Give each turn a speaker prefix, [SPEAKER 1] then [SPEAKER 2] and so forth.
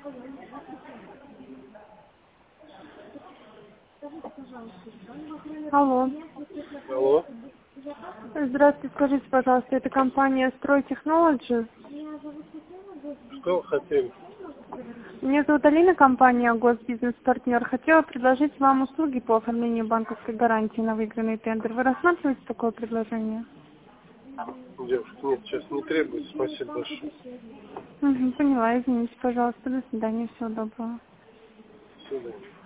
[SPEAKER 1] Алло.
[SPEAKER 2] Алло.
[SPEAKER 1] Здравствуйте, скажите, пожалуйста, это компания Строй-Технологи?
[SPEAKER 2] Что хотим?
[SPEAKER 1] Меня зовут Алина, компания Госбизнес-партнер. Хотела предложить вам услуги по оформлению банковской гарантии на выигранный тендер. Вы рассматриваете такое предложение?
[SPEAKER 2] Девушка, нет, сейчас не требуется. Спасибо большое.
[SPEAKER 1] Поняла, извините, пожалуйста. До свидания, всего доброго.
[SPEAKER 2] До свидания.